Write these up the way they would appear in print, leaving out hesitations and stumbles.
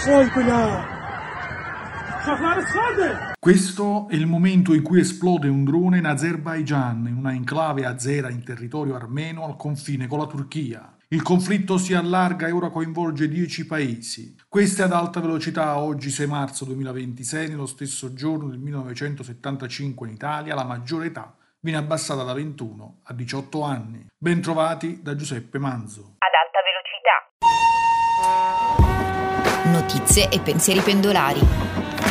Questo è il momento in cui esplode un drone in Azerbaigian, in una enclave azera in territorio armeno al confine con la Turchia. Il conflitto si allarga e ora coinvolge 10 paesi. Questa è ad alta velocità oggi 6 marzo 2026, nello stesso giorno del 1975 in Italia, la maggiore età viene abbassata da 21 a 18 anni. Bentrovati da Giuseppe Manzo. Ad alta velocità. Notizie e pensieri pendolari.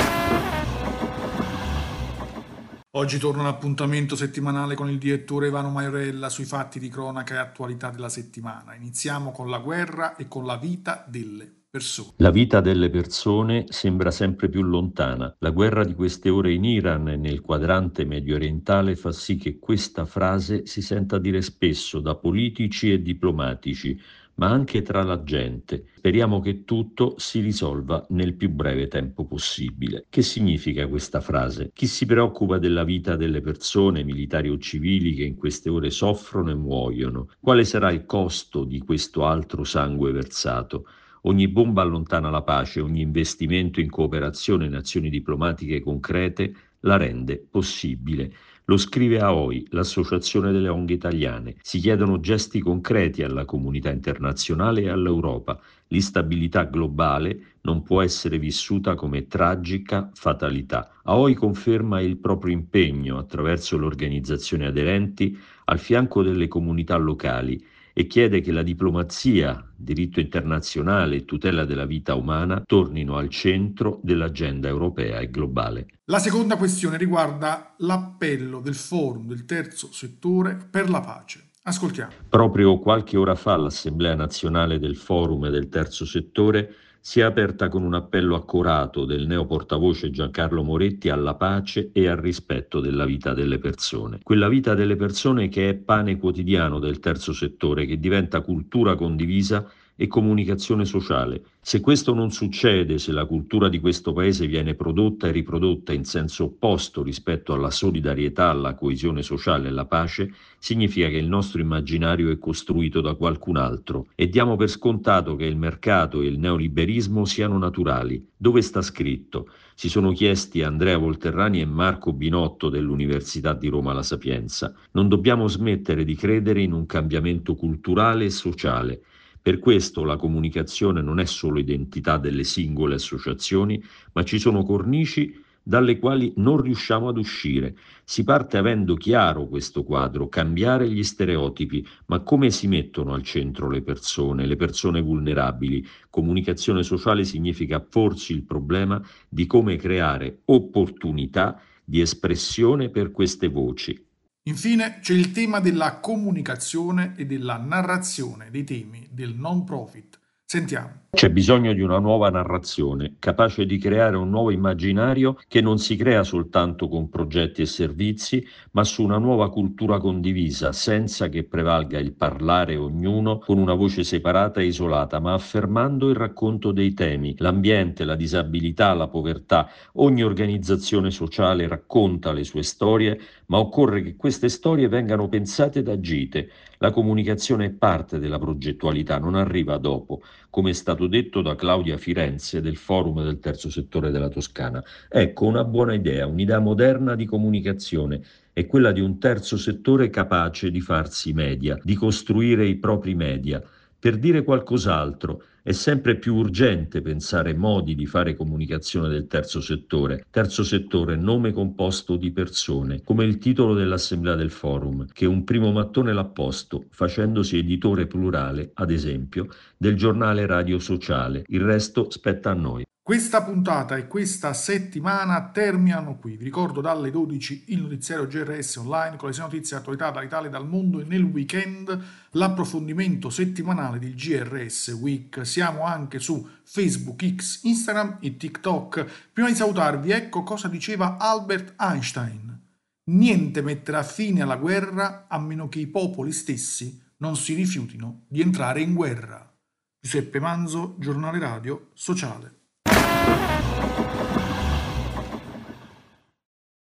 Oggi torna un appuntamento settimanale con il direttore Ivano Maiorella sui fatti di cronaca e attualità della settimana. Iniziamo con la guerra e con la vita delle persone. La vita delle persone sembra sempre più lontana. La guerra di queste ore in Iran e nel quadrante mediorientale fa sì che questa frase si senta dire spesso da politici e diplomatici, ma anche tra la gente. Speriamo che tutto si risolva nel più breve tempo possibile. Che significa questa frase? Chi si preoccupa della vita delle persone, militari o civili, che in queste ore soffrono e muoiono? Quale sarà il costo di questo altro sangue versato? Ogni bomba allontana la pace, ogni investimento in cooperazione in azioni diplomatiche concrete la rende possibile. Lo scrive AOI, l'Associazione delle ONG italiane. Si chiedono gesti concreti alla comunità internazionale e all'Europa. L'instabilità globale non può essere vissuta come tragica fatalità. AOI conferma il proprio impegno attraverso le organizzazioni aderenti al fianco delle comunità locali e chiede che la diplomazia, diritto internazionale e tutela della vita umana tornino al centro dell'agenda europea e globale. La seconda questione riguarda l'appello del Forum del Terzo Settore per la Pace. Ascoltiamo. Proprio qualche ora fa l'Assemblea Nazionale del Forum del Terzo Settore si è aperta con un appello accorato del neo portavoce Giancarlo Moretti alla pace e al rispetto della vita delle persone. Quella vita delle persone che è pane quotidiano del terzo settore, che diventa cultura condivisa e comunicazione sociale. Se questo non succede, se la cultura di questo paese viene prodotta e riprodotta in senso opposto rispetto alla solidarietà, alla coesione sociale e alla pace, significa che il nostro immaginario è costruito da qualcun altro e diamo per scontato che il mercato e il neoliberismo siano naturali. Dove sta scritto? Si sono chiesti Andrea Volterrani e Marco Binotto dell'Università di Roma La Sapienza. Non dobbiamo smettere di credere in un cambiamento culturale e sociale. Per questo la comunicazione non è solo identità delle singole associazioni, ma ci sono cornici dalle quali non riusciamo ad uscire. Si parte avendo chiaro questo quadro, cambiare gli stereotipi, ma come si mettono al centro le persone vulnerabili? Comunicazione sociale significa porsi il problema di come creare opportunità di espressione per queste voci. Infine c'è il tema della comunicazione e della narrazione dei temi del non profit. Sentiamo. C'è bisogno di una nuova narrazione, capace di creare un nuovo immaginario che non si crea soltanto con progetti e servizi, ma su una nuova cultura condivisa, senza che prevalga il parlare ognuno con una voce separata e isolata, ma affermando il racconto dei temi, l'ambiente, la disabilità, la povertà. Ogni organizzazione sociale racconta le sue storie, ma occorre che queste storie vengano pensate ed agite. La comunicazione è parte della progettualità, non arriva dopo, come è stato detto da Claudia Firenze del Forum del Terzo Settore della Toscana. Ecco, una buona idea, un'idea moderna di comunicazione è quella di un terzo settore capace di farsi media, di costruire i propri media. Per dire qualcos'altro, è sempre più urgente pensare modi di fare comunicazione del terzo settore. Terzo settore, nome composto di persone, come il titolo dell'Assemblea del Forum, che un primo mattone l'ha posto, facendosi editore plurale, ad esempio, del giornale Radio Sociale. Il resto spetta a noi. Questa puntata e questa settimana terminano qui. Vi ricordo dalle 12 il notiziario GRS online con le notizie e attualità dall'Italia e dal mondo, e nel weekend l'approfondimento settimanale del GRS Week. Siamo anche su Facebook, X, Instagram e TikTok. Prima di salutarvi, ecco cosa diceva Albert Einstein. Niente metterà fine alla guerra a meno che i popoli stessi non si rifiutino di entrare in guerra. Giuseppe Manzo, Giornale Radio Sociale.